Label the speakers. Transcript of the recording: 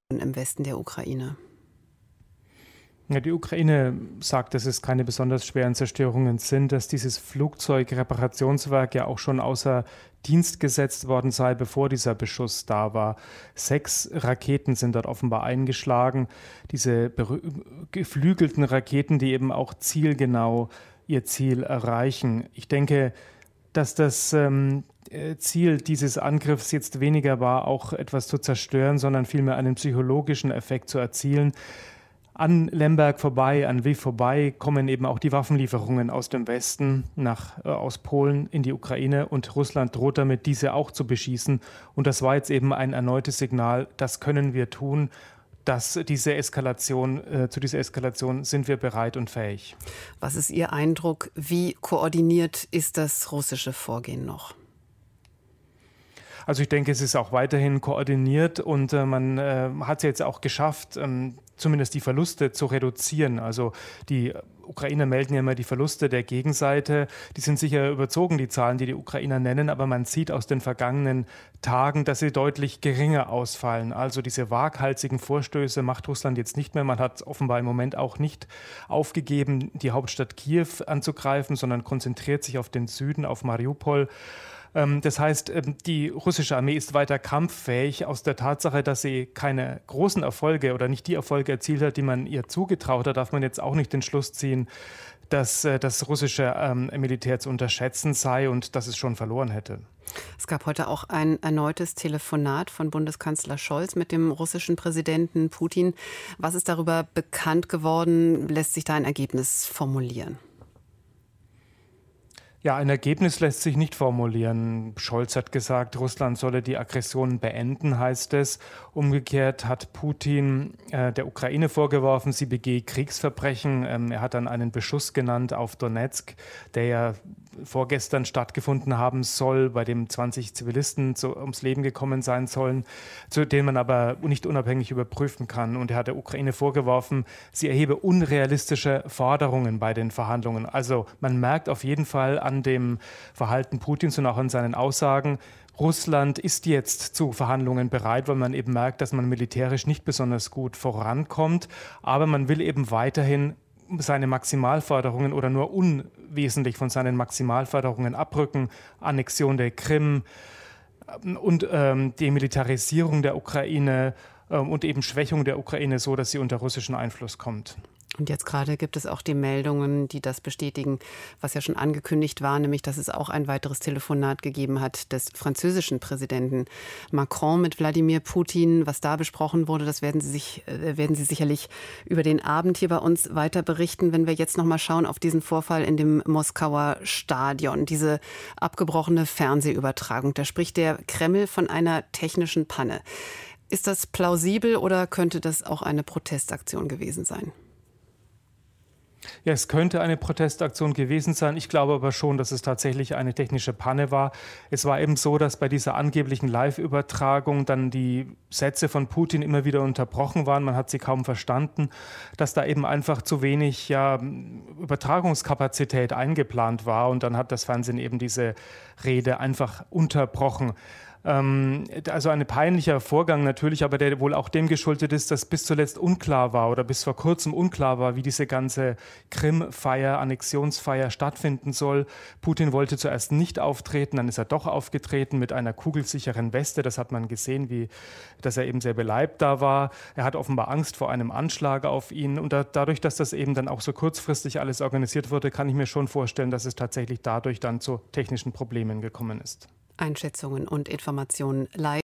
Speaker 1: im Westen der Ukraine?
Speaker 2: Ja, die Ukraine sagt, dass es keine besonders schweren Zerstörungen sind, dass dieses Flugzeugreparationswerk ja auch schon außer Dienst gesetzt worden sei, bevor dieser Beschuss da war. 6 Raketen sind dort offenbar eingeschlagen. Diese geflügelten Raketen, die eben auch zielgenau ihr Ziel erreichen. Ich denke, dass das Ziel dieses Angriffs jetzt weniger war, auch etwas zu zerstören, sondern vielmehr einen psychologischen Effekt zu erzielen. An Lemberg vorbei, an Lviv vorbei, kommen eben auch die Waffenlieferungen aus dem Westen, aus Polen in die Ukraine, und Russland droht damit, diese auch zu beschießen. Und das war jetzt eben ein erneutes Signal, das können wir tun, zu dieser Eskalation sind wir bereit und fähig.
Speaker 1: Was ist Ihr Eindruck? Wie koordiniert ist das russische Vorgehen noch?
Speaker 2: Also ich denke, es ist auch weiterhin koordiniert, und man hat es jetzt auch geschafft, zumindest die Verluste zu reduzieren. Also die Ukrainer melden ja immer die Verluste der Gegenseite. Die sind sicher überzogen, die Zahlen, die die Ukrainer nennen, aber man sieht aus den vergangenen Tagen, dass sie deutlich geringer ausfallen. Also diese waghalsigen Vorstöße macht Russland jetzt nicht mehr. Man hat offenbar im Moment auch nicht aufgegeben, die Hauptstadt Kiew anzugreifen, sondern konzentriert sich auf den Süden, auf Mariupol. Das heißt, die russische Armee ist weiter kampffähig, aus der Tatsache, dass sie keine großen Erfolge oder nicht die Erfolge erzielt hat, die man ihr zugetraut hat, darf man jetzt auch nicht den Schluss ziehen, dass das russische Militär zu unterschätzen sei und dass es schon verloren hätte.
Speaker 1: Es gab heute auch ein erneutes Telefonat von Bundeskanzler Scholz mit dem russischen Präsidenten Putin. Was ist darüber bekannt geworden? Lässt sich da ein Ergebnis formulieren?
Speaker 2: Ja, ein Ergebnis lässt sich nicht formulieren. Scholz hat gesagt, Russland solle die Aggression beenden, heißt es. Umgekehrt hat Putin der Ukraine vorgeworfen, sie begehe Kriegsverbrechen. Er hat dann einen Beschuss genannt auf Donetsk, der ja vorgestern stattgefunden haben soll, bei dem 20 Zivilisten ums Leben gekommen sein sollen, zu denen man aber nicht unabhängig überprüfen kann. Und er hat der Ukraine vorgeworfen, sie erhebe unrealistische Forderungen bei den Verhandlungen. Also man merkt auf jeden Fall an dem Verhalten Putins und auch an seinen Aussagen, Russland ist jetzt zu Verhandlungen bereit, weil man eben merkt, dass man militärisch nicht besonders gut vorankommt. Aber man will eben weiterhin seine Maximalforderungen oder nur unwesentlich von seinen Maximalforderungen abrücken. Annexion der Krim und Demilitarisierung der Ukraine und eben Schwächung der Ukraine, so dass sie unter russischen Einfluss kommt.
Speaker 1: Und jetzt gerade gibt es auch die Meldungen, die das bestätigen, was ja schon angekündigt war, nämlich, dass es auch ein weiteres Telefonat gegeben hat des französischen Präsidenten Macron mit Wladimir Putin. Was da besprochen wurde, das werden Sie sicherlich über den Abend hier bei uns weiter berichten. Wenn wir jetzt noch mal schauen auf diesen Vorfall in dem Moskauer Stadion, diese abgebrochene Fernsehübertragung, da spricht der Kreml von einer technischen Panne. Ist das plausibel oder könnte das auch eine Protestaktion gewesen sein?
Speaker 2: Ja, es könnte eine Protestaktion gewesen sein. Ich glaube aber schon, dass es tatsächlich eine technische Panne war. Es war eben so, dass bei dieser angeblichen Live-Übertragung dann die Sätze von Putin immer wieder unterbrochen waren. Man hat sie kaum verstanden, dass da eben einfach zu wenig Übertragungskapazität eingeplant war. Und dann hat das Fernsehen eben diese Rede einfach unterbrochen. Also ein peinlicher Vorgang natürlich, aber der wohl auch dem geschuldet ist, dass bis zuletzt unklar war oder bis vor kurzem unklar war, wie diese ganze Krim-Feier, Annexionsfeier stattfinden soll. Putin wollte zuerst nicht auftreten, dann ist er doch aufgetreten mit einer kugelsicheren Weste. Das hat man gesehen, dass er eben sehr beleibt da war. Er hat offenbar Angst vor einem Anschlag auf ihn. Und dadurch, dass das eben dann auch so kurzfristig alles organisiert wurde, kann ich mir schon vorstellen, dass es tatsächlich dadurch dann zu technischen Problemen gekommen ist.
Speaker 1: Einschätzungen und Informationen live.